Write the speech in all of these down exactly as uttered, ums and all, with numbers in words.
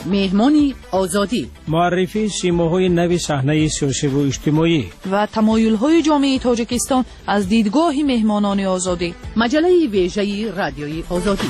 مهمانی آزادی، معرفی سیماهای نو صحنه سیاسی و اجتماعی و تمایل‌های جامعه تاجیکستان از دیدگاه مهمانان آزادی. مجله ویژه رادیوی آزادی.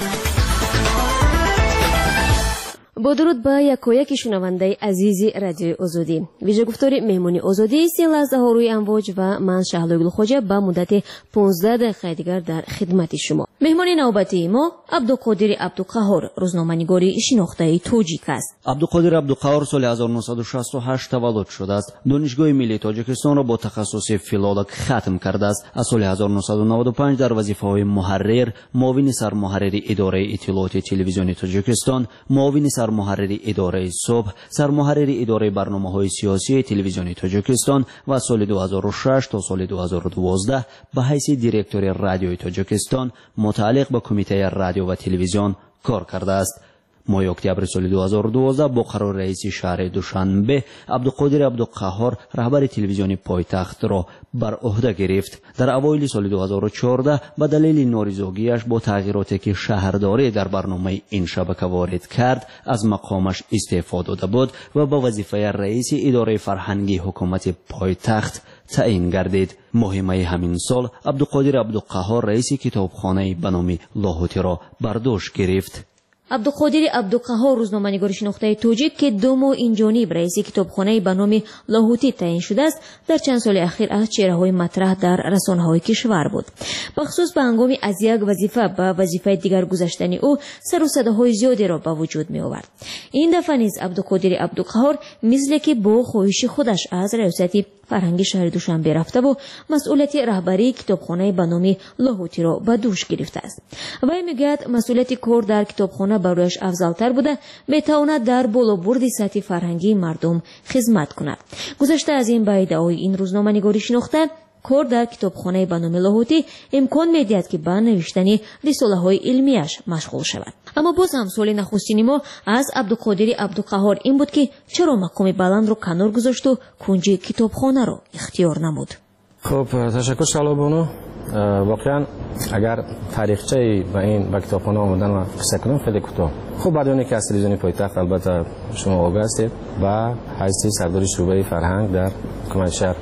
با درود به یکایک شنونده عزیز رادیوی آزادی. ویژه گفتار مهمانی آزادی سی لحظه ها روی امواج و من شهلا گلخوجه به مدت پانزده دقیقه دیگر در خدمت شما. مهمان نوبتی ما عبدالقادر عبدالقهار، روزنامه‌نگاری شناخته تاجیک است. عبدالقادر عبدالقهار سال هزار و نهصد و شصت و هشت تولد شده است. دانشگاه ملی تاجیکستان را با تخصص فیلولوگ ختم کرده است. از سال هزار و نهصد و نود و پنج در وظیفه‌های محرر، معاون سرمحرر اداره اطلاعات تلویزیون تاجیکستان، معاون سرمحرر اداره صبح، سرمحرر اداره برنامه‌های سیاسی تلویزیون تاجیکستان و سال دو هزار و شش تا سال دو هزار و دوازده به حیث دیرکتور رادیوی تاجیکستان متعلق به کمیته رادیو و تلویزیون کار کرده است. ماه اکتبر سال دو هزار و دوازده با قرار رئیس شهر دوشنبه عبدالقادر عبدالقهار رهبر تلویزیون پایتخت را بر عهده گرفت. در اوایل سال دو هزار و چهارده به دلیل نارضایتی‌اش با تغییراتی که شهرداری در برنامه این شبکه وارد کرد از مقامش استعفا داده بود و به وظیفه رئیس اداره فرهنگی حکومت پایتخت تعیین گردید. ماه می همین سال عبدالقادر عبدالقهار رئیس کتابخانه به نام لاهوتی را بر دوش گرفت. عبدالقادر عبدالقهار روزنامه‌نگار شناخته تاجیک که دو ماه این جانب رئیس کتابخانه به نام لاهوتی تعیین شده است، در چند سال اخیر از چهره‌های مطرح در رسانه‌های کشور بود. بخصوص به هنگام از یک وظیفه به وظیفه دیگر گذشتن او سر و صداهای زیادی را به وجود می آورد. این دفعه نیز عبدالقادر عبدالقهار مثل که با خواهش خودش از ریاست فرهنگی شهر دوشنبه رفته و مسئولیت رهبری کتابخانه به نام لاهوتی را به دوش گرفته است. وی میگوید مسئولیت کار در کتابخانه برایش افضل‌تر بوده، میتواند در بالابرد سطح فرهنگی مردم خدمت کند. گذشته از این به ادعای این روزنامه‌نگاری شناخته کار در کتابخانه به نام لاهوتی امکان میدهد که به نوشتن رساله‌های علمیش مشغول شود. اما باز هم سوال نخستین ما از عبدالقادر عبدالقهار این بود که چرا مقام بلند رو کنار گذاشت و کنج کتابخانه رو اختیار نمود. خب تشکر شهلا بانو. واقعا اگر تاریخچه به این به کتابخانه آمدن و قصه کنم خیلی کوتاه. خب بعد اون که از تلویزیون پایتخت البته شما آگاه هستید و حیث سردار شعبه فرهنگ در حکومت شهر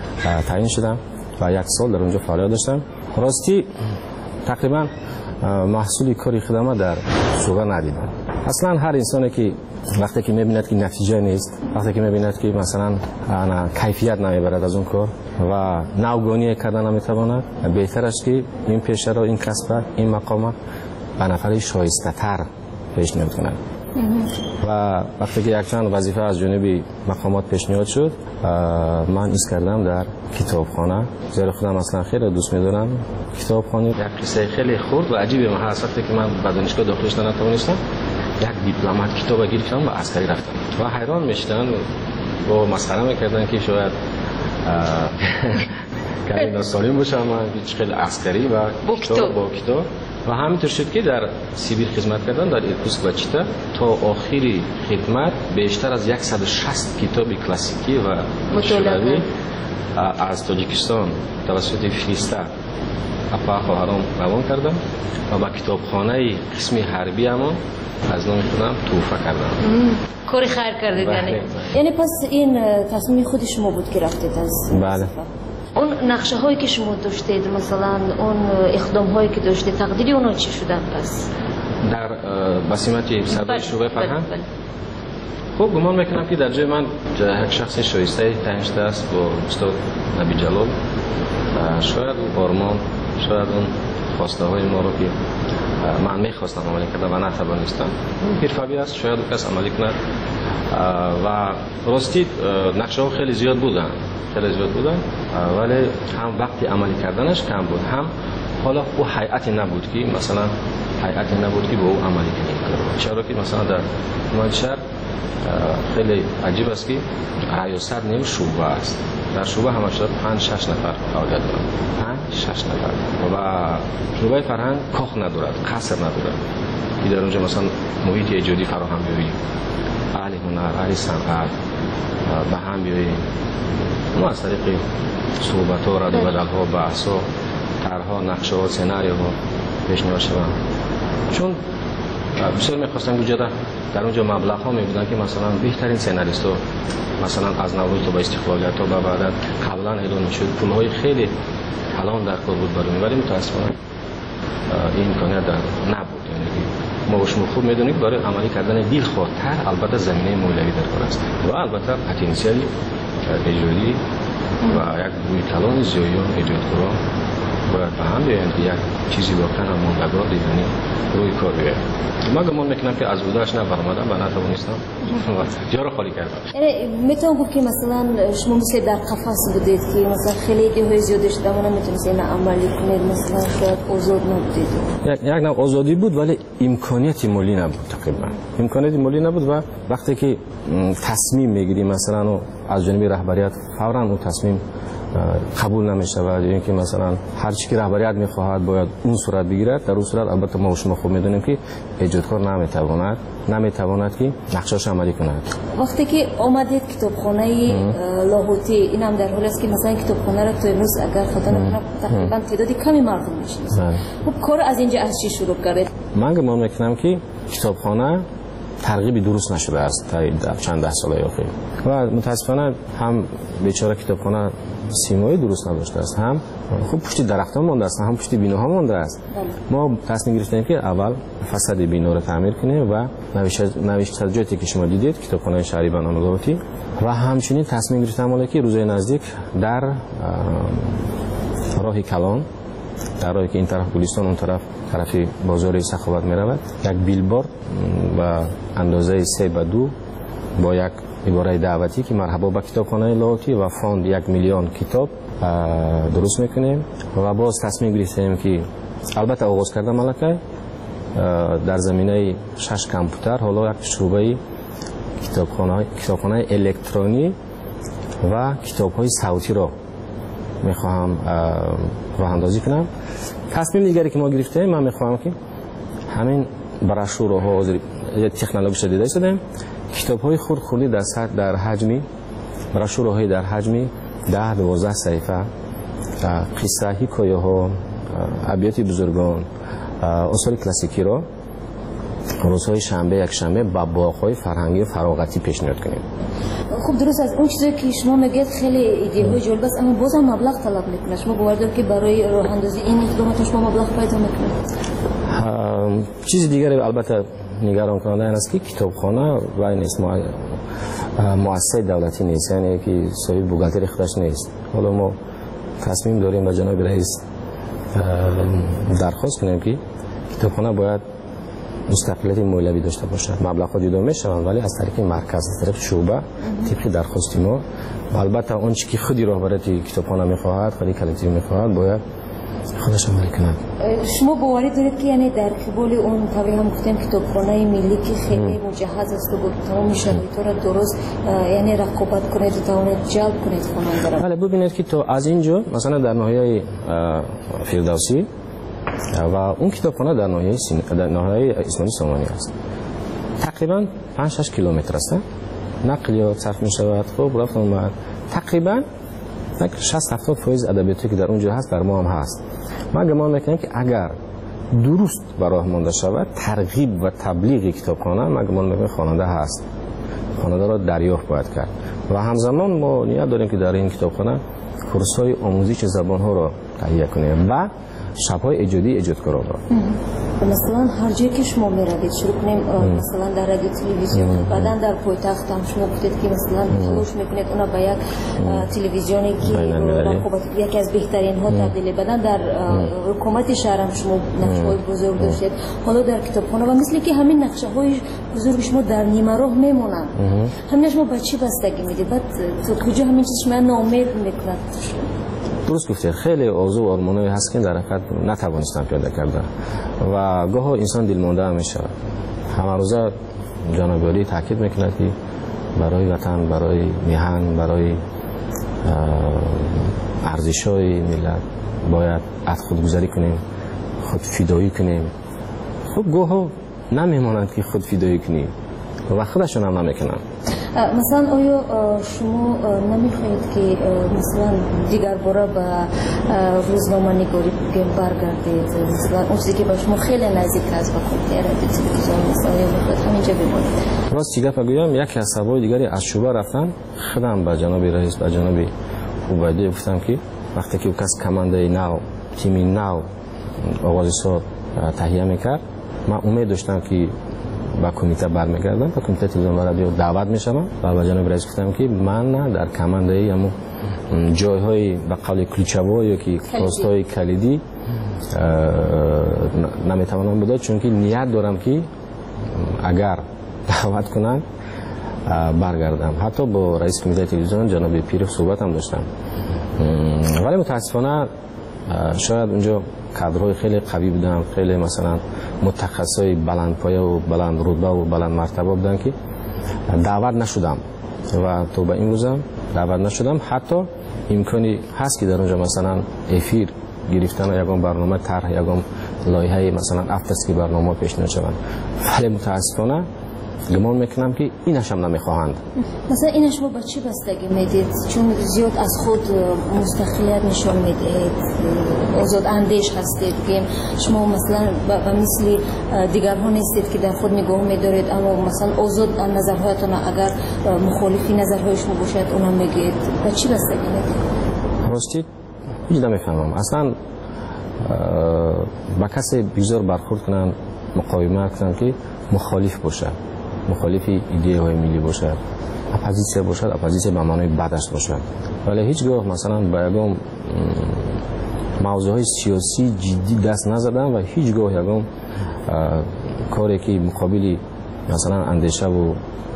تعیین شدم و یک سال در اونجا فعالیت داشتم. راستی تقریبا محصولی کاری خدمت در شعبه ندیدم. اصلا هر انسانی که وقتی که میبیند که نتیجه نیست، وقتی که میبیند که مثلا کیفیت نمیبرد از اون کار و نوگانی کردن نمیتواند، بهتر است که این پیشه را، این کسب، این مقام به نفر شایسته تر پیشنهاد کنند. و وقتی که یک چند وظیفه از جانب مقامات پیشنهاد شد، من ایست کردم در کتابخانه. زیرا خودم اصلا خیلی دوست می‌دارم کتابخانه. یک قصه خیلی خرد و عجیبه. من هر وقتی که من به دانشگاه داخل شدم نتوانستم یک دیپلمات کتاب گرفتم و عسکری رفتم و حیران میشدن و مسخره میکردن که شاید کمی ناسالم باشم من خیلی عسکری و کتاب با کتاب. و همینطور شد که در سیبیر خدمت کردن در ایرکوتسک و چیتا تا آخری خدمت بیشتر از صد و شصت کتاب کلاسیکی و شوروی از تاجیکستان توسط فیستا اپا خواهرام روان کردم و با کتابخانه قسمی حربی هم از نام خودم توفه کردم. کاری خیر کردید یعنی. یعنی پس این تصمیم خود شما بود که رفتید از؟ بله. اون نقشه هایی که شما داشتید، مثلا اون اقدام هایی که داشتید، تقدیری اونا چی شدن پس؟ در بسیمت سردار شعبه فرهنگ؟ خب گمان میکنم که در جای من یک شخص شایسته تعیین شده است با استاد نبی جلال. شاید اون آرمان، شاید اون خواسته های ما رو که من میخواستم عملی کردم و نتوانستم، حرفه‌ای است، شاید کس عملی کند. و راستی نقشه ها خیلی زیاد بودن خیلی زیاد بودن ولی هم وقتی عملی کردنش کم بود، هم حالا او هیئتی نبود که مثلا هیئتی نبود که با او عملی کنیم. چرا که مثلا در حکومت شهر خیلی عجیب است که ریاست نیم شعبه است. در شعبه همه شده پنج شش نفر فعالیت دارند، پنج شش نفر و شعبه فرهنگ کاخ ندارد، قصر ندارد که در اونجا مثلا محیط ایجادی فراهم بیایی، اهل هنر، اهل صنعت به هم بیایی. ما از طریق صحبت ها، رد و بدل ها، بحث ها، طرح ها، نقشه ها، سناریو ها پیشنهاد شدن. چون بسیار میخواستن کجا در اونجا مبلغ ها میبودن که مثلا بهترین سناریست ها مثلا از نوروز تا به استقلالیت تا به بعد قبلا اعلان میشد پول های خیلی کلان در کار بود برای، ولی متاسفانه این امکانیت در نبود. یعنی ما شما خوب میدونید برای عملی کردن دیل خاطر البته زمینه مولوی در کار است و البته پتانسیل اجرایی و یک روی کلان زیایان ایجادکاران باید به هم بیایند که یک چیزی واقعا ماندگار دیدنی روی کار بیاید. ما گمان میکنم که از بودش نفرمادم و نتوانستم جا رو خالی کردم. میتونم گفت که مثلا شما مثل در قفس بودید که مثلا خیلی ایده های زیاده شده اما نمیتونستید این عملی کنید، مثلا شاید آزاد نبودید. یک نوع آزادی بود ولی امکانیت مالی نبود تقریبا. امکانیت مالی نبود و وقتی که تصمیم میگیری مثلا از جانب رهبریت فوراً اون تصمیم قبول نمیشه و اینکه مثلا هر چی که رهبریت میخواهد باید اون صورت بگیرد. در اون صورت البته ما و شما خوب میدونیم که ایجادکار نمیتواند نمیتواند که نقشه‌اش عملی کند. وقتی که آمدید کتابخانه لاهوتی، این هم در حالی است که مثلا کتابخانه را تو امروز اگر خاطر نکنم تقریبا تعدادی کمی مردم میشناسند. خب کار از اینجا از چی شروع کردید؟ من گمان میکنم که کتابخانه ترغیبی درست نشده است تا چند ده سال اخیر و متاسفانه هم بیچاره کتابخانه سیمایی درست نداشته است، هم خوب پشت درختان مانده است، هم پشت بیناها مانده است. ما تصمیم گرفتیم که اول فساد بینا رو تعمیر کنیم و نوشتجاتی که شما دیدید کتابخانه شهری بنان لاهوتی و همچنین تصمیم گرفتیم که روزهای نزدیک در راه کلان، در راهی که این طرف گلستان اون طرف طرفی بازار سخاوت می رود، یک بیلبورد و اندازه سه به دو با یک عباره دعوتی که مرحبا به کتابخانه لاهوتی و فاند یک میلیون کتاب درست میکنیم و باز تصمیم گرفتیم که البته آغاز کرده ملکه در زمینه شش کامپیوتر حالا یک شعبه کتابخانه کتابخانه الکترونی و کتاب‌های صوتی را میخواهم راه اندازی کنم. تصمیم دیگری که ما گرفتیم من میخواهم که همین براشورها تکنولوژی شدیده شده کتاب‌های خرد خردی در سطح در حجمی براشورهای در حجمی ده دوازده صفحه قصه حکایه ها ابیات بزرگان اصول کلاسیکی را روزهای شنبه یک شنبه با باغ‌های فرهنگی فراغتی پیشنهاد کنیم. خب درست از اون چیزی که شما میگید خیلی ایده های جالب است اما بازم مبلغ طلب میکنه. شما باور دارید که برای راه اندازی این اقدامات شما مبلغ پیدا میکنید؟ چیز دیگری البته نگران کننده این است که کتابخانه و این اسم مؤسسه دولتی نیست، یعنی که صاحب بوغالتری خودش نیست. حالا ما تصمیم داریم با جناب رئیس درخواست کنیم که کتابخانه باید مستقلیت مولوی داشته باشد. مبلغ جدا میشوند ولی از طریق مرکز، از طریق شعبه طبق درخواست ما و البته اون چیزی که خودی راهبری کتابخانه میخواهد، خودی کلیتی میخواهد باید خودش عمل کند. شما باوری دارید که یعنی در قبال اون طبعی هم گفتیم کتابخانه ملی که خیلی مجهز است و تمام شرایط را درست یعنی رقابت کنید و توانید جلب کنید خواننده را. بله ببینید که تو از اینجا مثلا در ناحیه فردوسی و اون کتابخانه در ناحیه در ناحیه اسماعیل سامانی است. تقریبا پنج شش کیلومتر است. نقلیات صرف می شود. خب رفت اومد. تقریبا شصت هفتاد درصد ادبیاتی که در اونجا هست در ما هم هست. ما گمان میکنم که اگر درست به راه مانده شود ترغیب و تبلیغ کتابخانه ما گمان میکنم خواننده هست. خواننده را دریافت باید کرد و همزمان ما نیت داریم که در این کتابخانه کورس‌های آموزش زبان‌ها را تهیه کنیم و شب‌های ایجادی ایجادکاران را. مثلا هر جایی که شما میروید شروع کنیم مثلا در رادیو تلویزیون بعداً در پایتخت هم شما گفتید که مثلا تلاش میکنید اونا به یک تلویزیونی که رقابت یکی از بهترین ها تبدیل بعداً در حکومت شهر هم شما نقشه‌های بزرگ داشتید. حالا در کتابخانه و مثل که همین نقشه‌های بزرگ شما در نیمه راه میمونن. همین شما به چی بستگی میدید؟ بعد کجا همین چیز شما ناامید میکند؟ درست گفتید خیلی آرزو و آرمانایی هست که در حقیقت نتوانستم پیاده کردن و گاه انسان دلمانده میشه. همه روزه جناب عالی تاکید میکند که برای وطن، برای میهن، برای ارزش‌های ملت باید از خودگذری کنیم، خود فدایی کنیم. خب گاه نمیمانند که خود فدایی کنیم و خودشون هم نمیکنن. مثلا آیا شما نمیخواهید که مثلا دیگر باره به روزنامه نگاری میگیم برگردید مثلا اون چیزی که با شما خیلی نزدیک است با کمپیوتر تلویزیون مثلا یا بخاطر همینجا بمونید. راست گپ بگویم یکی از سوای دیگری از شوبه رفتن خودم با جناب رئیس با جناب عبیدی گفتم که وقتی که کس کمانده نو تیم نو آغاز سال تهیه میکرد من امید داشتم که با کمیته برمیگردم با کمیته تلویزیون و رادیو دعوت میشم و با جناب رئیس گفتم که من در کمانده همون جایهای به قول کلیچه‌وا یا که پست‌های کلیدی نمیتوانم بدم چون که نیت دارم که اگر دعوت کنن برگردم. حتی با رئیس کمیته تلویزیون جناب پیرو صحبت هم داشتم ولی متاسفانه شاید اونجا کادرهای خیلی قوی بودن، خیلی مثلا متخصصای بلند پایه و بلند رتبه و بلند مرتبه بودن که دعوت نشدم و تو به این روزم دعوت نشدم. حتی امکانی هست که در اونجا مثلا افیر گرفتن یگان برنامه طرح یگان لایحه مثلا افترسکی برنامه پیشنهاد شوند ولی متاسفانه گمان میکنم که اینش هم نمیخواهند. مثلا اینش رو با چی بستگی میدید؟ چون زیاد از خود مستقلیت نشان میدید، آزاد اندیش هستید که شما مثلا به مثل دیگرها نیستید که در خود نگاه میدارید اما مثلا آزاد نظرهایتان اگر مخالفی نظرهای شما باشد اونم میگید. با چی بستگی میدید؟ راستی هیچ نمیفهمم اصلا با کسی بگذار برخورد کنن مقاومت کنن که مخالف باشه، مخالفی ایده های ملی باشد، اپوزیسیون باشد، اپوزیسیون به معنای بدش باشد. ولی هیچگاه مثلا با یگام موضوع های سیاسی جدی دست نزدن و هیچگاه یگام کاری که مقابلی مثلا اندیشه و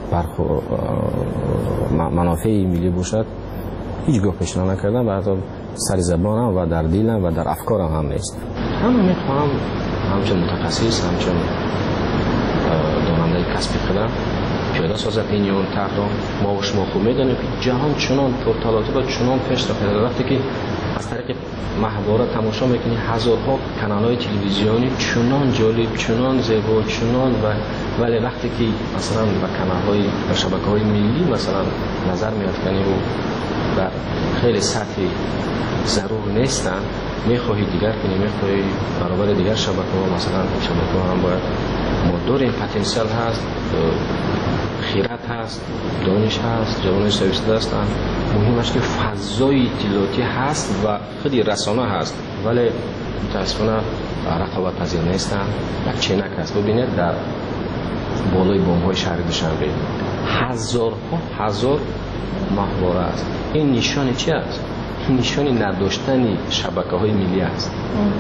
منافع ملی باشد هیچگاه پیشنهاد نکردن و حتی سر زبانم و در دیلم و در افکارم هم نیست. هم میخوام همچون متخصص همچون داننده کسب خودم پیاده سازد این یون تقدام ما و شما خوب میدانیم که جهان چنان پرتلاطم و چنان پیش رفته وقتی که از طریق محواره تماشا میکنی هزارها کانال‌های تلویزیونی چنان جالب چنان زیبا چنان و ولی وقتی که مثلا به کانال‌های و شبکه‌های ملی مثلا نظر میافکنی و در خیلی سطحی ضرور نیستن میخواهی دیگر کنی میخواهی برابر دیگر شبکه‌ها مثلا شبکه‌ها هم باید مدور این پتانسیل هست، خیرات هست، دانش هست، جوانای سویسته هستن. مهمش که فضای اطلاعاتی هست و خودی رسانه هست ولی متاسفانه رقابت پذیر نیستن و چینک هست. ببینید در بالای بام‌های شهر دوشنبه هزارها هزار ماهواره است. این نشان چی است؟ نشان نداشتن شبکه‌های ملی است.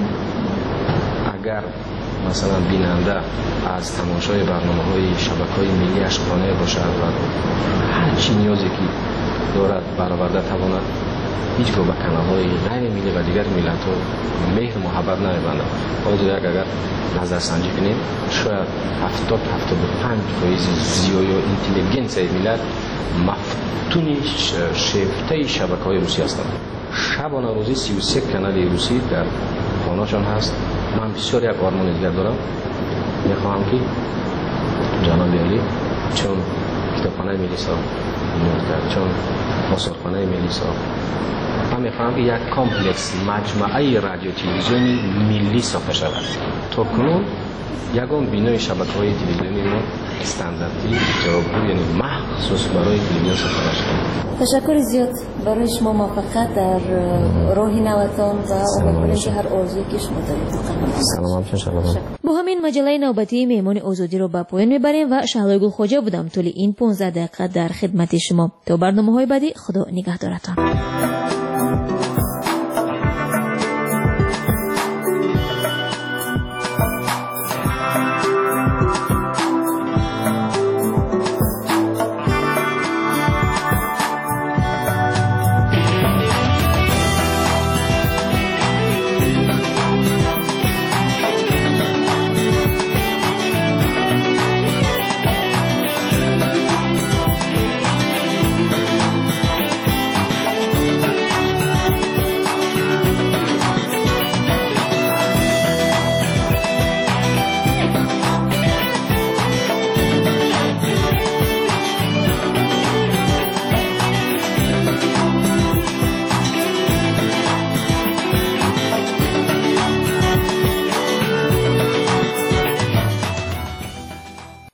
اگر مثلا بیننده از تماشای برنامه‌های شبکه‌های ملی اشکانه باشد و هر چی نیازی که دارد برآورده تواند هیچگاه به کانال‌های غیر ملی و دیگر ملت‌ها مهر محبت نمی‌بندد. حالا اگر نظرسنجی کنیم شاید هفتاد تا هفتاد و پنج فیصد زیای و اینتلیجنسی ملت مفتون شیفته شبکه‌های روسی هستند. شبانه روزی سی و سه کانال روسی در خانه‌شان هست. من بسیار یک آرمان دیگر دارم، میخواهم که جناب علی چون کتابخانه ملی ساخت نور چون آثارخانه ملی ساخت من میخواهم که یک کامپلکس مجموعه رادیو تلویزیونی ملی ساخته شود. تا کنون یگان بینای شبکه‌های تلویزیونی ما استانداردی جوابگو یعنی مخصوص برای تلویزیون ساخته شده. تشکر زیاد برای شما موفقیت در راه نوتان و امیدواریم که هر آرزویی که شما دارید. سلام شما. با همین مجله نوبتی مهمان آزادی رو به پایان میبریم و شهلای گلخواجه بودم طول این پانزده دقیقه در خدمت شما. تا برنامه‌های بعدی خدا نگهدارتان.